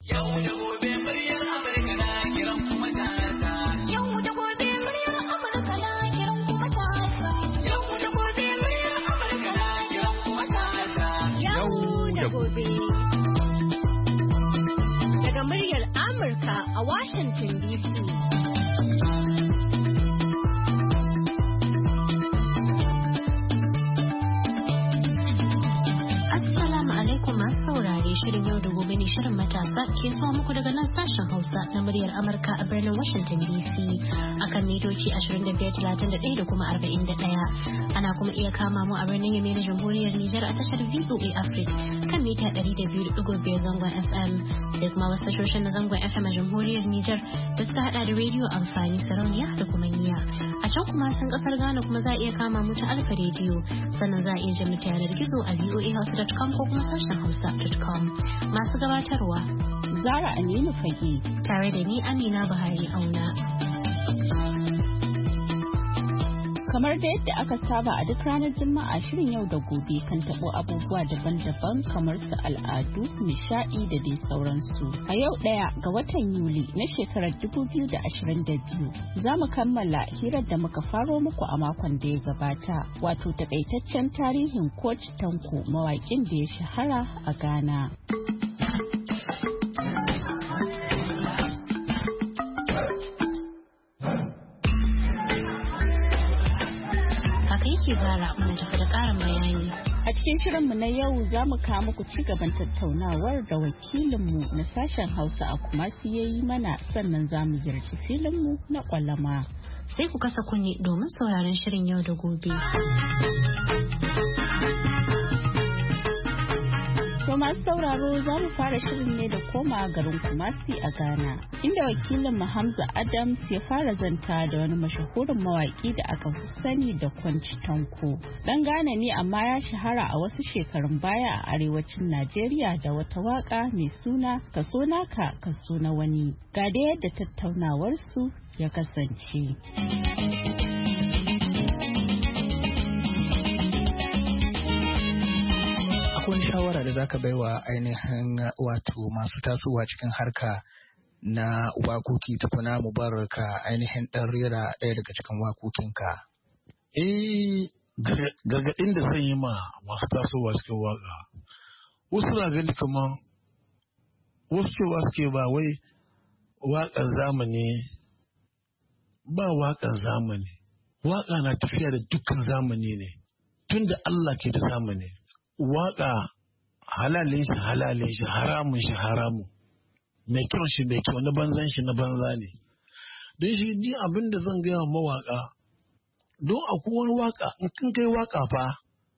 Yau da gobe muryar Amurka na kiran kuma matasa. Yau da gobe muryar Amurka na kiran kuma matasa. Yau da gobe muryar Amurka na kiran kuma matasa. Yau da gobe. Daga muryar Amurka a Washington DC. Shirin yau da gobe ne shirin matasa ke zuwa muku daga nan sashen Hausa na muryar Amurka a birnin Washington DC akan mitoci 2531 da kuma 41. Ana kuma iya kama mu a birnin Yamai na Jamhuriyar Nijar a tashar VOA Africa kan mita 200.5 zangon FM sai kuma wasu tashoshin na zangon FM a Jamhuriyar Nijar da suka hada da rediyo amfani sarauniya da kuma niya. A can kuma sun kasar Ghana kuma za a iya kama mu ta Alfa rediyo sannan za a iya jin ta yanar gizo a voahausa.com ko kuma sashen hausa.com. Masu gabatarwa Zara Aminu Fage tare da ni Amina Buhari Auna. Kamar da yadda aka saba a duk ranar Juma'a shirin yau da gobe kan tabo abubuwa daban-daban kamar su al'adu, nishadi da dai sauransu. A yau 1 ga watan Yuli na shekarar 2022 za mu kammala hirar da muka faro muku a makon da ya gabata, wato takaitaccen tarihin Coach Tanko mawaƙin da ya shahara a Ghana. Zara muna tafi da ƙarin bayani. A cikin shirinmu na yau za mu kawo muku ci gaban tattaunawar da wakilinmu na sashen Hausa a Kumasi ya yi mana, sannan za mu ziyarci filinmu na kwalama. Sai ku kasa kunne domin sauraron shirin yau da gobe. To masu sauraro za mu fara shirin ne da koma garin Kumasi a Ghana, inda wakilin Hamza Adams ya fara zanta da wani mashahurin mawaki da aka fi sani da Coach Tanko. Dan Ghana ne amma ya shahara a wasu shekarun baya a arewacin Najeriya da wata waka mai suna Kaso Naka Kaso na Wani. Ga da yadda tattaunawar su ya kasance. Akwai shawara da zaka baiwa ainihin wato masu tasowa cikin harka na wakoki tukuna mu barka ainihin dan rera ɗaya daga cikin wakokinka? Gargaɗin da zan yi ma masu tasowa cikin waka, wasu na gani kaman wasu cewa suke ba wai waƙar zamani, ba waƙar zamani, waƙa na tafiya da dukkan zamani ne tun da Allah ke da zamani. Waƙa halalin shi haramun shi haramun, mai kyau shi mai kyau, na banzan shi na banza ne. Don shi ji abin da zan gaya mawaƙa, don akwai wani waƙa in kin kai waƙa fa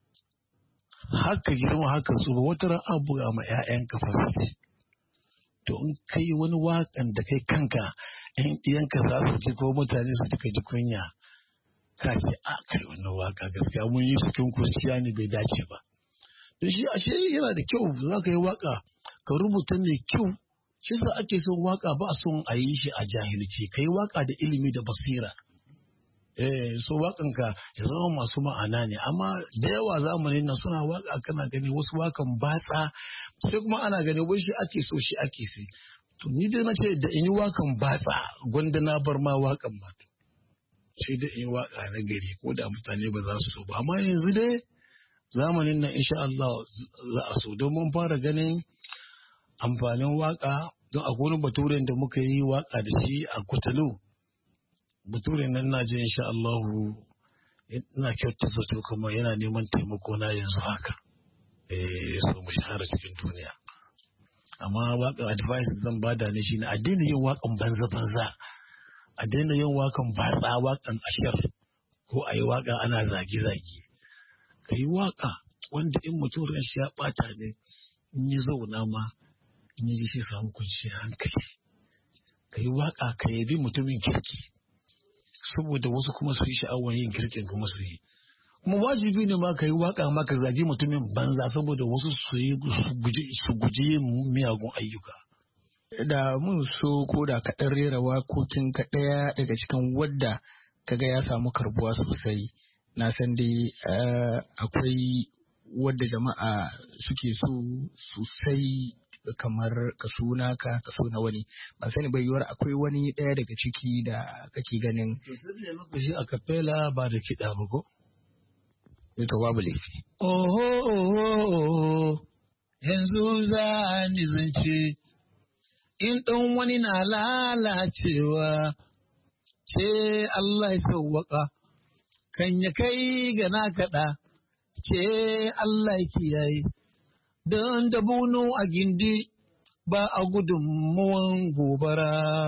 haka girma haka su wata ran an buga ma 'ya'yanka fasiti. To in kai wani waƙan da kai kanka in iyanka za su ji ko mutane su ji kunya, ka ce a kai wani waƙa gaskiya mun yi cikin kurciya ne bai dace ba. Da shi ashe yana da kyau za ka yi waka ka rubuta mai kyau, shi sa ake son waka ba son a yi shi a jahilci, ka yi waka da ilimi da basira. So wakanka ya zama masu ma'ana ne, amma da yawa zamanin nan suna waka kana gani wasu wakan batsa sai kuma ana gani wai shi ake so shi ake sai. To ni dai na ce da in yi wakan batsa gwanda na bar ma wakan ba, sai da in yi waka na gari ko da mutane ba za su so ba, amma yanzu dai zamanin nan insha Allah za a so, don mun fara ganin amfanin waka. Don akwai wani baturen da muka yi waka da shi a Kutalo, baturen nan na je insha Allah ina kyautar zato kuma yana neman taimako na yanzu haka, so mu shahara cikin duniya. Amma waka advice zan bada ne shi ne a daina yin wakan banza, a daina yin wakan batsa, wakan ashar, ko a yi waka ana zage-zage. Ka yi waƙa wanda in mutum ran shi ya ɓata ne in yi zauna ma in yi shi samu kwanciyar hankali. Ka yi waƙa ka yabi mutumin kirki, saboda wasu kuma su yi sha'awar yin kirkin kuma su yi. Kuma wajibi ne ma ka yi waƙa ma ka zagi mutumin banza saboda wasu su guji yin miyagun ayyuka. Da mun so ko da kaɗan rera wakokin ka ɗaya daga cikin wadda kaga ya samu karbuwa sosai. Na san dai akwai wadda jama'a suke so sosai kamar kaso naka kaso na wani ban sani bai yiwuwar akwai wani ɗaya daga ciki da kake ganin maka shi a capella ba da kiɗa ba ko to babu laifi oho yanzu za ni zance in ɗan wani na lalacewa ce Allah ya sauwaka kan ya kai ga na kaɗa ce Allah ya kiyaye don da bunu a gindi ba a gudunmuwan gobara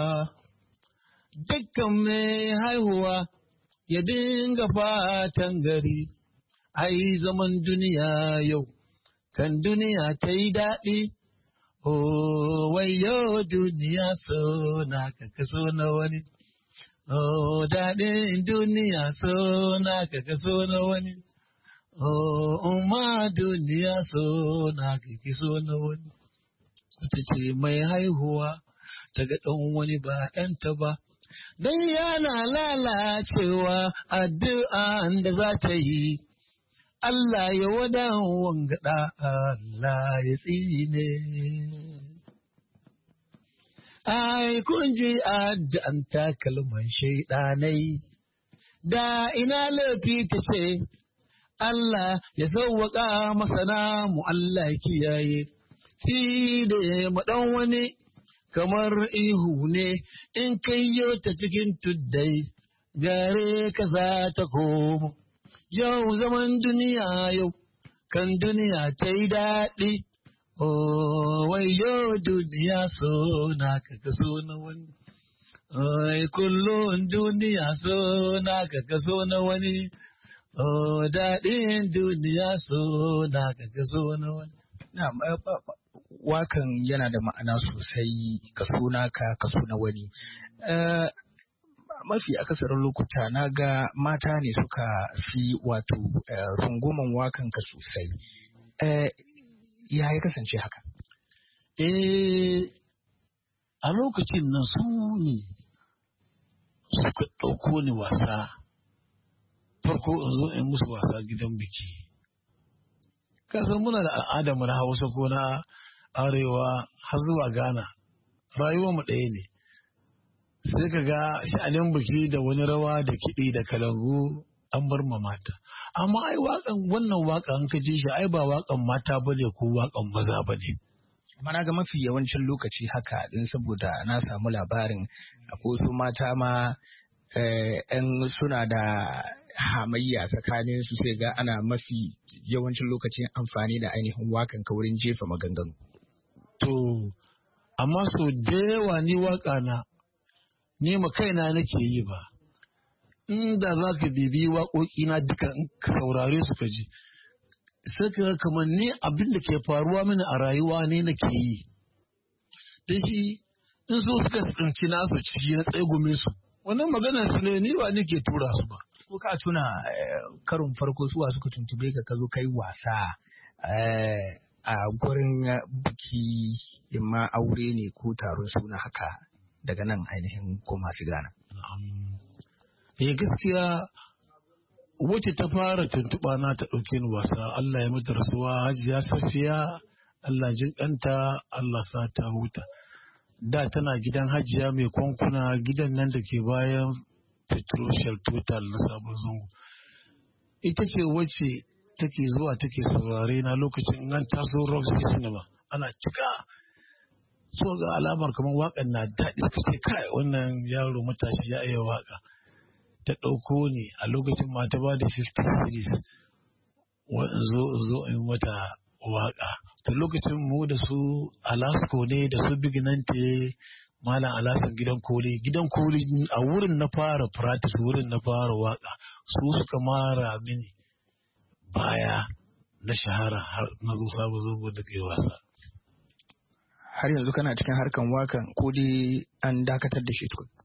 dukkan mai haihuwa ya dinga fatan gari ai zaman duniya yau kan duniya ta yi daɗi wayo duniya so na ka kaso na wani daɗin duniya so na ka kaso na wani umma duniya so na ka kaso na wani wata ce mai haihuwa daga ɗan wani ba ‘yanta ba dan yana lalacewa addu'an da za ta yi Allah ya wada wangada Allah ya tsine. Ai, kun ji addu'an takalman shaiɗanai, da ina laifi ta ce, Allah ya sauwaƙa masana mu Allah kiyaye, shi da maɗan wani kamar ihu ne in kai ta cikin tuddai, gare ka za ta komo. Yau zaman duniya yau, kan duniya ta yi daɗi, wayo duniya so na ka so na wani. Kullum duniya so na ka so na wani, daɗin duniya so na ka so na wani. Wakan yana da ma'ana sosai kaso naka kaso na wani. Mafi akasarin lokuta na ga mata ne suka fi wato runguman wakan ka sosai. Ya kasance haka? A lokacin nan su ne suka ɗauko ni wasa. Farko in zo in musu wasa gidan biki. Kasan muna da al'adar mu na Hausa ko na Arewa har zuwa Ghana. Rayuwar mu ɗaya ne. Sai ka ga sha'anin biki da wani rawa da kiɗi da kalangu an bar ma mata. Amma ai wannan waƙan ka ji shi ai ba waƙan mata ba ne ko waƙan maza ba ne. Amma na ga mafi yawancin lokaci haka din saboda na samu labarin akwai su mata ma ‘yan suna da hamayya tsakanin su sai ga ana mafi yawancin lokacin amfani da ainihin waƙan ka wurin jefa maganganu. To, amma so da yawa ni waƙa na ni ma kaina nake yi ba. Inda za ka bibi waƙoƙina duka in ka saurare su ka ji. Sai ka kamar ni abin da ke faruwa mini a rayuwa ne nake yi. Da shi in so suka tsinci nasu ciki na tsegumin su. Wannan maganar su ne ni ba nake tura su ba. Ko ka tuna karon farko suwa suka tuntube ka zo kai wasa a gurin biki imma aure ne ko taron suna haka daga nan ainihin ko masu Ghana. Gaskiya wacce ta fara tuntuɓa na ta ɗauke ni wasa Allah ya mata rasuwa Hajiya Safiya Allah jin ɗanta Allah sa ta huta. Da tana gidan Hajiya mai kwankuna gidan nan da ke bayan Petroshell Total na Sabon Zango. Ita ce wacce take zuwa take saurare na lokacin an taso Roxy Cinema ana cika. So ga alamar kamar waƙan na daɗi suka ce kai wannan yaro matashi ya iya waƙa. Ta ɗauko ni a lokacin ma ta ba da 50 series in zo in mata waƙa. Ta lokacin mu da su Alasko ne da su Biginante Malam Alasan gidan koli a wurin na fara practice wurin na fara waƙa su suka mara mini baya na shahara har na zo Sabon Zango da kai wasa. Har yanzu kana cikin harkan wakan ko dai an dakatar da shi tukun?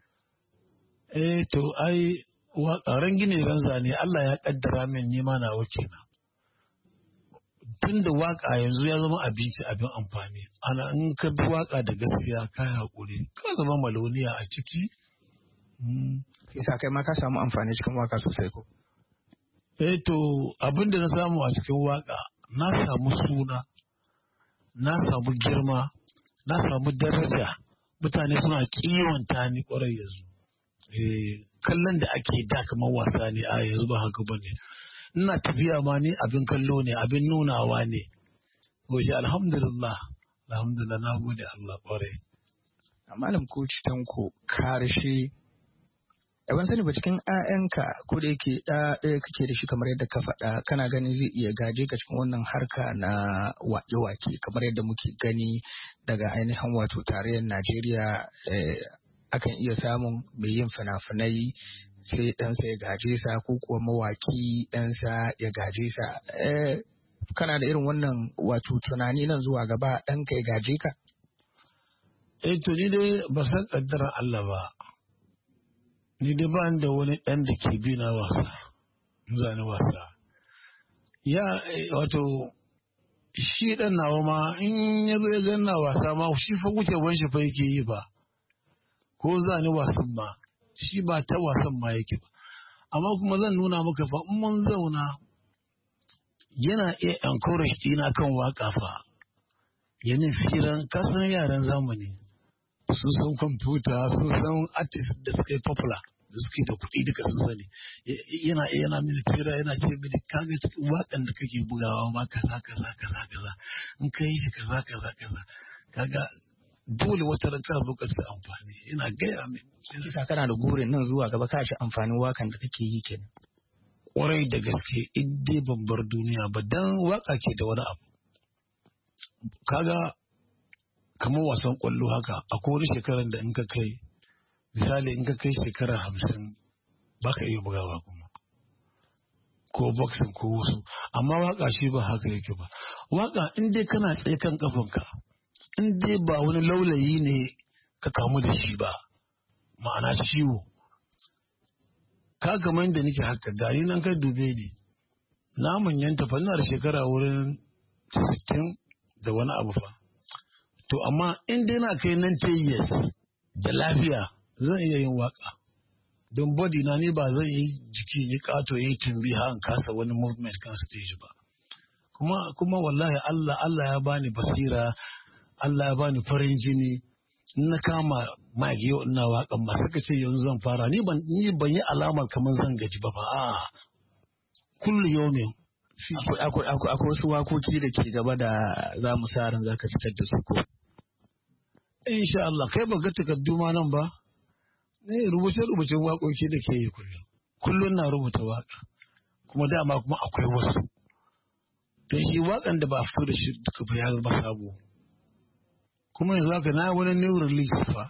To ai waƙaran gine ran zane Allah ya kaddara min nima na wake na. Tun da waƙa yanzu ya zama abinci abin amfani. Ana in ka bi waƙa da gaskiya ka haƙuri ka zama maloniya a ciki. Isa kai ma ka samu amfani cikin waƙa sosai ko? To abin da na samu a cikin waƙa na samu suna. na samu girma, na samu daraja, mutane suna kiwanta ni kwarai yanzu. Kallon da ake da kamar wasa ne, a yanzu ba haka ba ne. Ina tafiya ma ni abin kallo ne, abin nunawa ne. Goshi alhamdulillah na gode Allah kwarai. Malam Coach Tanko karshe ban sani ba cikin 'ya'yanka ko da yake ɗaya kake da shi kamar yadda ka faɗa kana ganin zai iya gaje ka cikin wannan harka na wake-wake kamar yadda muke gani daga ainihin wato tarayyar Najeriya akan iya samun mai yin fina-finai sai ɗansa ya gaje sa ko kuwa mawaki ɗansa ya gaje sa. Kana da irin wannan wato tunani nan zuwa gaba ɗanka ya gaje ka? To ni dai ba san ƙaddarar Allah ba. Ni dai ba da wani ɗan da ke bi na wasa, zane wasa. Wato, shi ɗan nawa ma in ya zo ya ganna wasa ma shi fa wucewan shi fa yake yi ba. Ko zane wasan ma, shi ba ta wasan ma yake ba. Amma kuma zan nuna maka fa in mun zauna yana iya encourage ɗina kan waka fa. Yanin firan kasan yaran zamani. Sun san kwamfuta, sun san artist da suka yi popular, da suke da kuɗi duka sun sani. Yana mini fira, yana ce mini kaga cikin waƙan da kake bugawa ma kaza. In ka yi shi kaza. Kaga dole wata ran kana lokacin amfani. Ina gaya min. Kisa kana da burin nan zuwa gaba ka ci amfanin waƙan da kake yi kenan. Ƙwarai da gaske in dai ban bar duniya ba dan waƙa ke da wani abu. Kaga kamar wasan kwallo haka akwai wani shekarar da in ka kai misali in ka kai shekara 50 baka iya bugawa kuma ko boxing ko wasu amma waka shi ba haka yake ba. Waka in dai kana tsaye kan kafanka in dai ba wani laulayi ne ka kamu da shi ba ma'ana ciwo ka kamar yadda nake haka gari nan kai dube ni na manyanta fa ina da shekara wurin 60 da wani abu fa. To amma in dai na kai 90 years da lafiya zan iya yin waka. Don body na ni ba zan yi jiki ni kato yi tumbi har kasa wani movement kan stage ba. Kuma wallahi Allah ya bani basira, Allah ya bani farin jini. In na kama mic yau ina wakan ma suka ce yanzu zan fara ni ban yi alamar kamar zan gaji ba fa. Kullu yawmin akwai wasu wakoki da ke gaba da za mu sa ran zaka fitar da su ko insha Allah kai ba ga takardu ma nan ba ne rubuce-rubucen waƙoƙi da ke yi kullum na rubuta waƙa kuma dama kuma akwai wasu don shi waƙan da ba a fito da shi duka ba ya zama sabo kuma yanzu haka na wani new release fa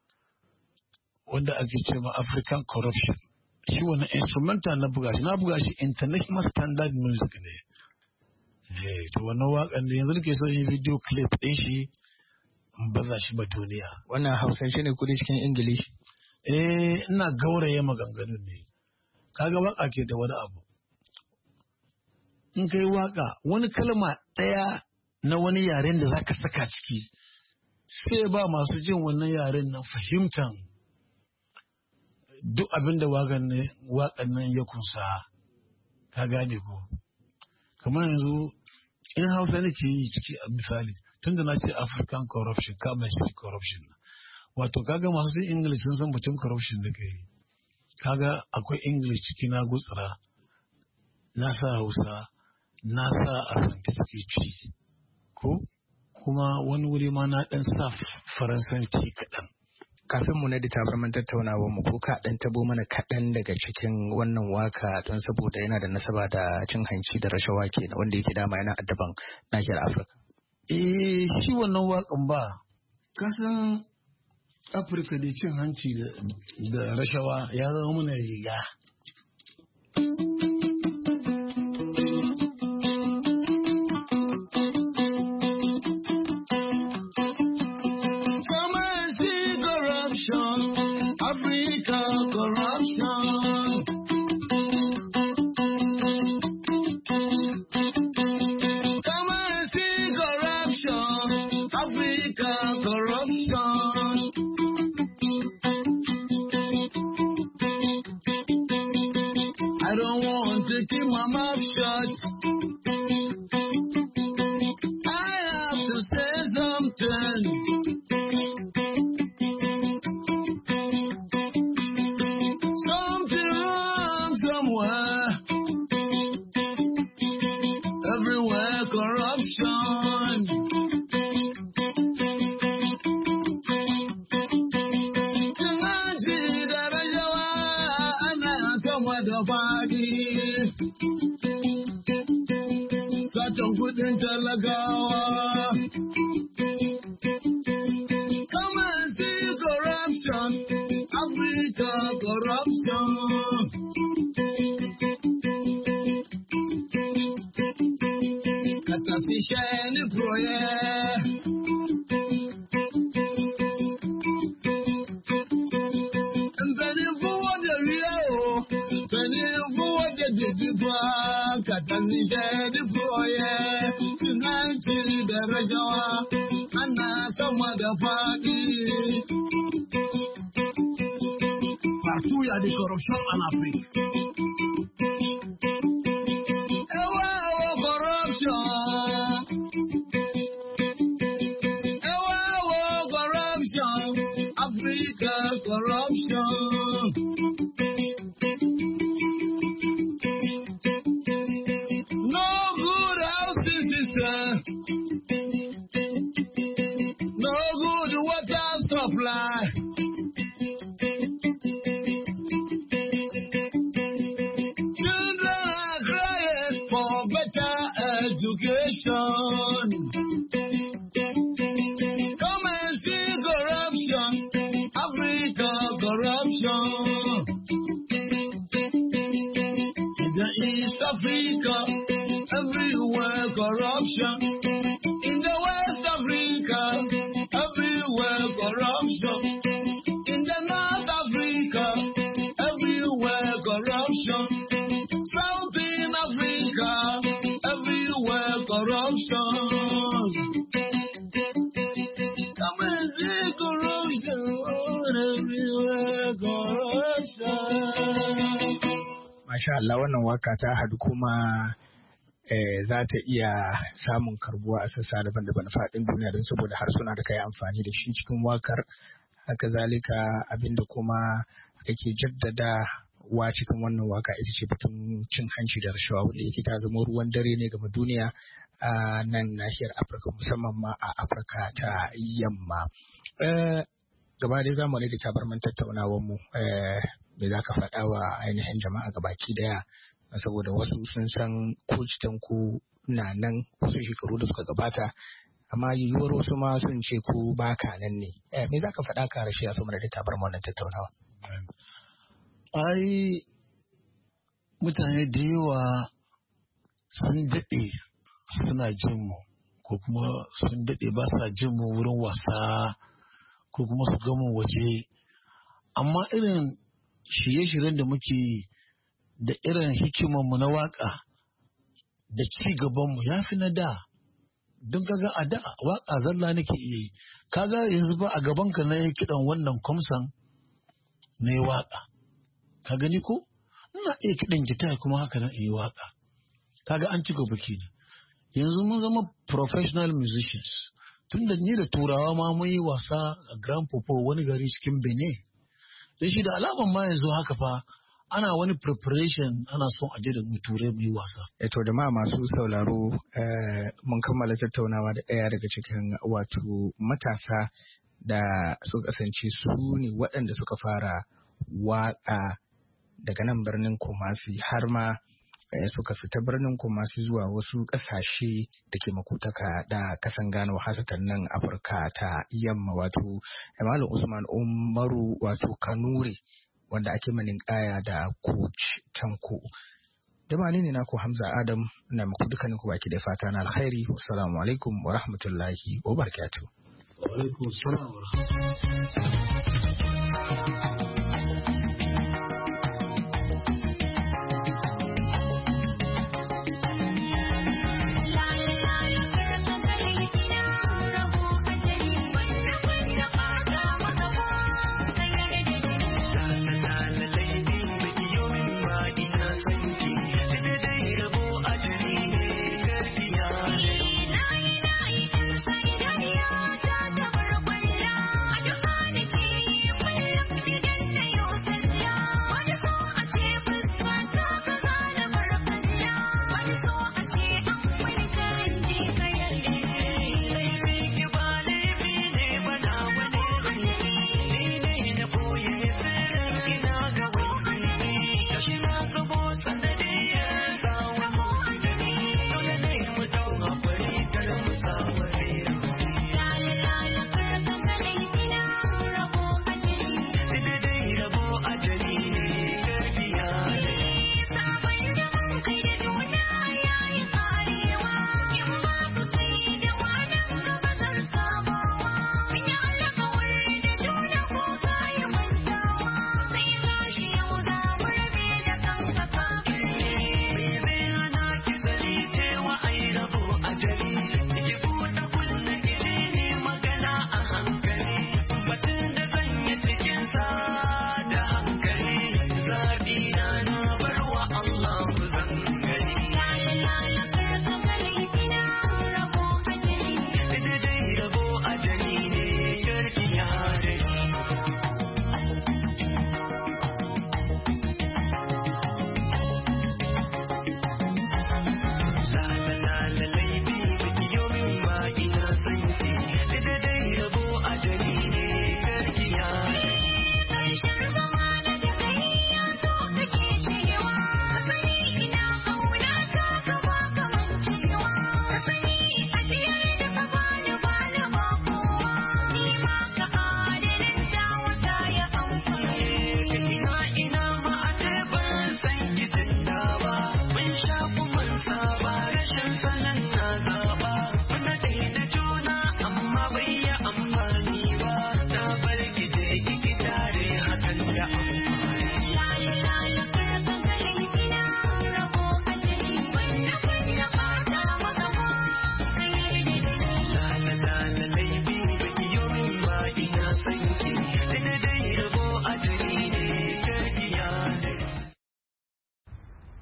wanda ake ce ma African Corruption shi wani instrumental na buga shi international standard music ne to wannan waƙan da yanzu nake so yin video clip ɗin shi baza shi ba duniya. Wannan Hausance ne kudi cikin Ingilishi? Ina gauraye maganganun ne. Kaga waka ke da wani abu. In kai waka wani kalma ɗaya na wani yaren da zaka saka ciki sai ba masu jin wannan yaren nan fahimtan duk abin da waƙan nan ya kunsa. Ka gane ko? Kamar yanzu in Hausa nake yi ciki a misali tunda na ce African corruption corruption wato kaga masu jin English sun san batun corruption da kai kaga akwai English ciki na gutsura na sa Hausa na sa Asante ciki ko kuma wani wuri ma na dan sa Faransanci kaɗan. Kafin mu na da tabarman tattaunawa mu ko ka dan tabo mana kaɗan daga cikin wannan waka don saboda yana da nasaba da cin hanci da rashawa kenan wanda yake dama yana addaban nahiyar Afirka. Shi wannan wakan ba kasan Afirka da cin hanci da rashawa ya zama mana riga. I don't want to keep my mouth shut. I have to say corruption. Tunaji da rajawa ana sama da fadi. Satan kudin talagawa. Come and see corruption, Africa corruption. Katasisheni proye. Mpeni fuwa de riyo, mpeni fuwa de didibwa. Katasisheni proye. Tunanchi da rajawa, ana sama da fadi. Partout, il y a des corruptions en Afrique. Africa corruption. No good housing system. No good water supply. Children are crying for better education. Come and see corruption, Africa corruption. In the East Africa, everywhere corruption. In the West Africa, everywhere corruption. In the North Africa, everywhere corruption. South in Africa, everywhere corruption. Come and see corruption everywhere, corruption. Masha Allah, wannan waka ta hadu kuma za ta iya samun karbuwa a sassa daban-daban faɗin duniya don saboda harsuna da kai amfani da shi cikin wakar. Haka zalika abinda kuma yake jaddada wa cikin wannan waka ita ce batun cin hanci da rashawa wanda yake ta zama ruwan dare ne game duniya a nan nahiyar Afirka, musamman ma a Afirka ta yamma. Gaba dai zamu ne da tabarman tattaunawar mu me za ka faɗa wa ainihin jama'a gabaki daya saboda wasu sun san kucitan ku na nan wasu shekaru da suka gabata amma yiwuwar wasu ma sun ce ku baka nan ne. Me za ka faɗa ka rashi a saboda da tabarman wannan tattaunawa? Ai mutane da yawa sun daɗe suna jin mu ko kuma sun daɗe ba sa jin mu wurin wasa ko kuma su gama waje, amma irin shirye-shiryen da muke da irin hikimanmu na waka da ci gabanmu ya fi na da. Don kaga a da waka zalla nake iya yi, kaga yanzu ba a gabanka na yi kiɗan wannan kwamsan na yi waka, ka gani ko ina iya kiɗan gita kuma haka na yi waka, kaga an ci gaba kenan. Yanzu mun zama professional musicians, tun da ni da turawa ma mun yi wasa a Grand Popo wani gari cikin Benin. Da shi da alaman ma yanzu haka fa ana wani preparation ana son aje da mu turai mu yi wasa. To da ma masu sauraro mun kammala tattaunawa da ɗaya daga cikin wato matasa da suka kasance su ne waɗanda suka fara waƙa daga nan birnin Kumasi har ma suka fita birnin Kumasi zuwa wasu ƙasashe da ke makutaka da kasan Ghana hasatan nan Afirka ta yamma, wato Malam Usman Umaru wato Kanuri wanda ake manin kaya da Coach Tanko. Jama'a ne naku Hamza Adam na muku dukkanin ku baki da fata na alkhairi. Assalamu alaikum wa rahmatullahi wa barakatuh. Wa alaikum assalam wa rahmatullahi.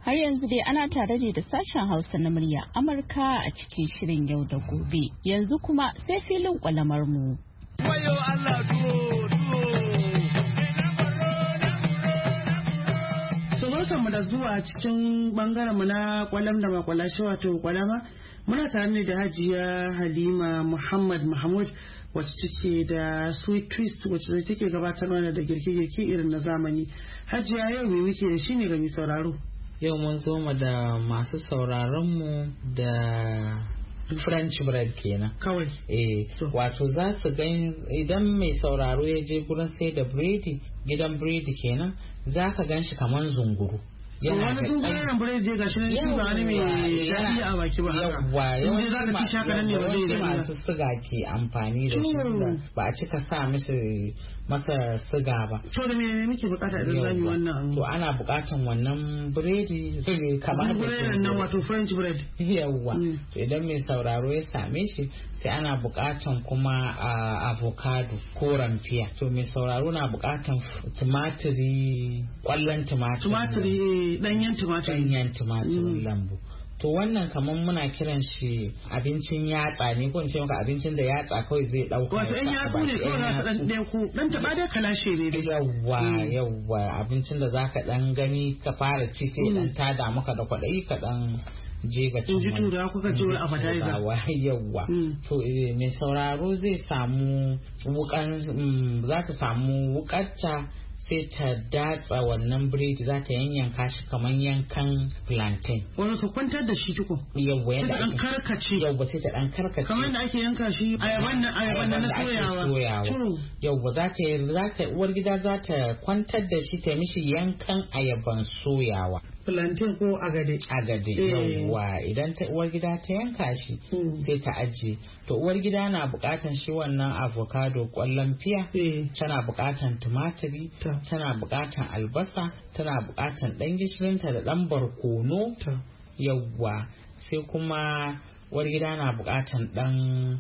Har yanzu dai ana tare ne da sashen Hausa na murya Amurka a cikin shirin yau da gobe. Yanzu kuma sai filin kwalamar mu. Wayo Allah tuwo. Barkanmu da zuwa cikin bangaren mu na kwalam da makwalashi wato kwalama. Muna tare ne da Hajiya Halima Muhammad Mahmud wacce take da Sweet Twist wacce take gabatar mana da girke-girke irin na zamani. Hajiya yau me muke da shi ne ga mai sauraro? Yau mun zo mu da masu sauraron mu da French bread kenan kawai. Wato za su gan idan mai sauraro ya je gurin sai da biredi, gidan biredi kenan, za ka gan shi kamar zunguru. Wani zunguren biredi zai gashi nan shi ba wani mai daɗi a baki ba haka. Yawanci za ka ci shaka nan ne ba zai daɗi. Masu siga ke amfani da shi ba a cika sa masa siga ba. To da me muke bukata idan za mu wannan? To ana bukatan wannan biredi kamar da shi. Nan wato French bread. Yawwa. To idan mai sauraro ya same shi sai ana bukatan kuma avocado ko ramfiya. To mai sauraro na bukatan tumatiri, kwallon tumatiri. Danyen tumatirin lambu. To wannan kamar muna kiran shi abincin yatsa ne ko in ce maka abincin da yatsa kawai zai dauka. Wato ɗan yatsu ne kawai za ka dan ɗaya ko dan taba dai kalashe ne dai. Yawwa abincin da zaka dan gani ka fara ci sai dan tada maka da kwaɗayi ka dan je ga cin. Ji tura kuka ce wani appetizer. Yawwa. To mai sauraro zai samu za ta samu wukarta sai ta datsa wannan biredi, za ta yanyanka shi kamar yankan plantain. Wani ka kwantar da shi tuko. Yawwa yadda ake karkace. Yawwa sai ta dan karkace. Kamar da ake yanka shi ayaban na soyawa. Yawwa za ta uwar gida za ta kwantar da shi ta mishi yankan ayaban soyawa. Plantain ko agade. Yawwa idan uwar gida ta yanka shi sai ta ajiye. To uwar gida na bukatan shi wannan avocado kwallon fiya, tana bukatan tumatiri, tana bukatan albasa, tana bukatan dan gishirinta da dan barkono. Yawwa sai kuma uwar gida na bukatan dan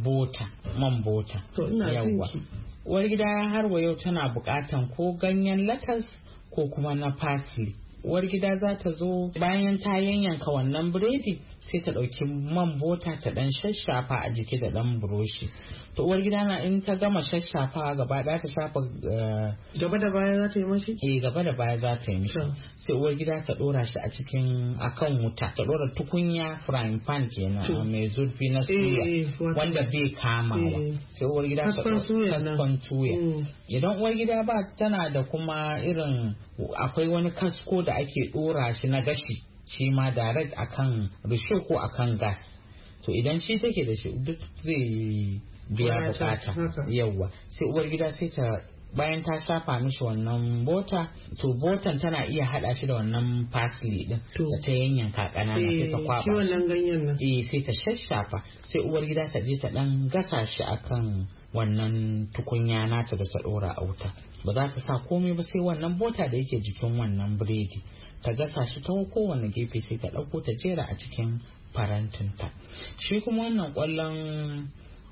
man bota. Yawwa uwar gida har wa yau tana bukatan ko ganyen latas ko kuma na parsley. Uwar gida za ta zo bayan ta yanyanka wannan biredi sai ta ɗauki man bota ta ɗan shashafa a jiki da ɗan buroshi. To uwar gida na in ta gama shashafawa gaba ɗaya ta shafa gaba da baya za ta yi mashi? Gaba da baya za ta yi mishi. Sai uwar gida ta ɗora shi akan wuta, ta ɗora tukunya frying pan kenan mai zurfi na suya wanda bai kamawa. Sai uwar gida ta kaskon tuya. Idan uwar gida ba tana da kuma irin akwai wani kasko da ake ɗora shi na gashi shi ma direct akan risho ko akan gas. To idan shi take da shi duk zai biya bukata. Yawwa sai uwar gida sai ta bayan ta shafa mishi wannan bota, to botan tana iya hada shi da wannan parsley din da ta yanyanka kanana sai ta kwaba wannan ganyen nan sai ta shashafa. Sai uwar gida ta je ta dan gasa shi akan wannan tukunya nata da ta dora a wuta. Ba za ta sa komai ba sai wannan bota da yake jikin wannan biredi, ta gasa shi ta kowane gefe sai ta ɗauko ta jera a cikin farantinta. Shi kuma wannan ƙwallon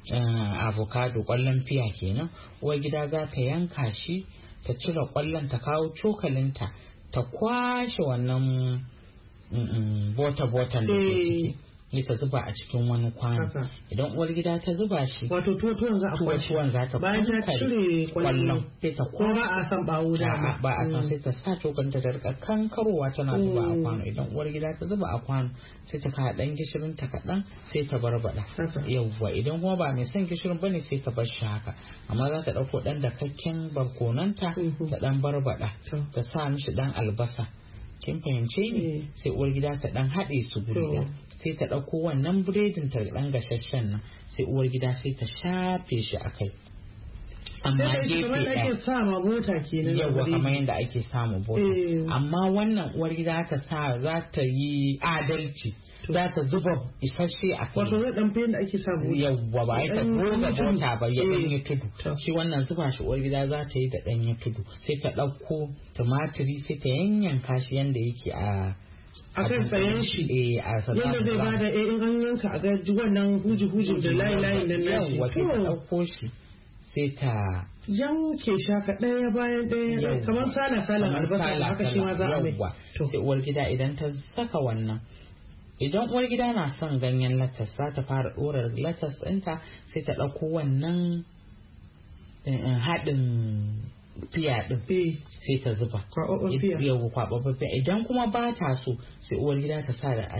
avocado ƙwallon fiya kenan, uwar gida za ta yanka shi, ta cire ƙwallon, ta kawo cokalinta, ta kwashe wannan bota-botan da ke ciki. Ta zuba a cikin wani kwano. Idan uwar gida ta zuba shi, wato tuwon za a kwashe, tuwon za ta bayan ta cire kwallon sai ta ko ba a san bawo da ba a san, sai ta sa cokanta ta rika kankarowa tana zuba a kwano. Idan uwar gida ta zuba a kwano sai ta kaɗa dan gishirin ta kaɗan sai ta barbada. Yawwa idan kuma ba mai son gishirin bane sai ta bar shi haka, amma za ta ɗauko dan dakakken barkonanta ta dan barbada, ta sa mishi dan albasa. Kin fahimce ni? Sai uwar gida ta dan haɗe su guri sai ta ɗauko wannan biredin ta ɗan gashashen nan, sai uwar gida sai ta shafe shi a kai. Amma gefe ɗaya yawa kamar yadda ake samu bota. Amma wannan uwar gida za ta yi adalci, za ta zuba isasshe a kai. Wato zai ɗan fiye da ake samu. Yawwa ba ya ta goga bota ba ya ɗanye tudu. Shi wannan zuba shi uwar gida za ta yi da ɗanye tudu. Sai ta ɗauko tumatiri sai ta yanyanka shi yadda yake a kan tsayen shi yadda zai bada in an yanka a ga wannan huji da layi nan nashi. Yawwa sai ta ɗauko shi sai ta yanke shaka ɗaya bayan ɗaya kamar salan albasa haka shi ma za a mai. Sai uwar gida idan ta saka wannan, idan uwar gida na son ganyen latas za ta fara ɗora latas ɗinta sai ta ɗauko wannan haɗin fiya ɗin sai ta zuba kwaɓaɓɓen fiya. Idan kuma ba ta so sai uwar gida ta sa da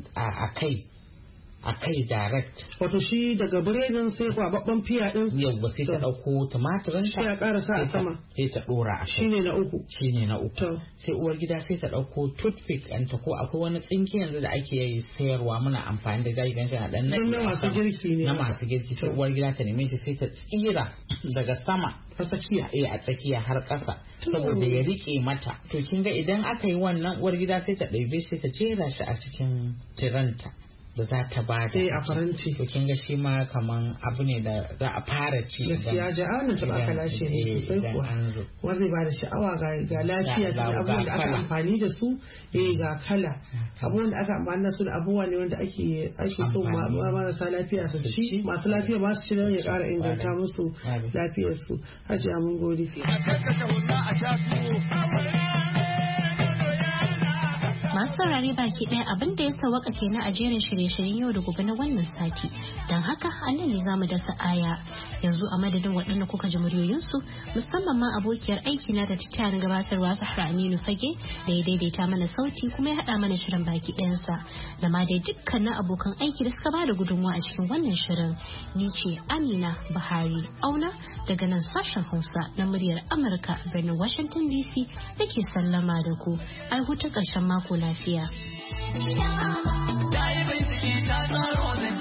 a kai direct. Wato shi daga biredin sai kwaɓaɓɓen fiya ɗin. Yawwa sai ta ɗauko tumatirin ta. Sai a ƙara sa a sama. Sai ta ɗora a kai. Shine na uku. Sai uwar gida sai ta ɗauko toothpick ɗinta ko akwai wani tsinki yanzu da ake sayarwa muna amfani da zai ganshi na ɗan na masu girki ne. Na masu girki sai uwar gida ta neme shi sai ta tsira daga sama. A tsakiya. A tsakiya har ƙasa. Saboda ya riƙe mata. To kin ga idan aka yi wannan uwar gida sai ta ɗebe sai ta jera shi a cikin tiranta. Da za ta ba da a faranti. To kin ga shi ma kaman abu ne da za a fara ci. Gaskiya ja'anin ta baka lashe ne sosai kuwa. Wanda ba da sha'awa ga lafiya da abubuwan da aka amfani da su ga kala. Abubuwan da aka amfani da su da abubuwa ne wanda ake so marasa lafiya su ci. Masu lafiya ba su ci don ya ƙara inganta musu lafiyar su. Hajiya mun gode. Masu saurare baki ɗaya abin da ya sawaka kenan a jerin shirye-shiryen yau da gobe na wannan sati. Don haka a nan ne zamu dasa aya. Yanzu a madadin waɗanda kuka ji muryoyinsu musamman ma abokiyar aiki na da ta gabatarwa Zahra Aminu Fage da ya daidaita mana sauti kuma ya haɗa mana shirin baki ɗayansa. Da ma dai dukkanin abokan aiki da suka bada gudunmawa a cikin wannan shirin. Ni ce Amina Buhari Auna daga nan sashen Hausa na muryar Amurka a birnin Washington DC nake sallama da ku. Ai huta ƙarshen mako lafiya.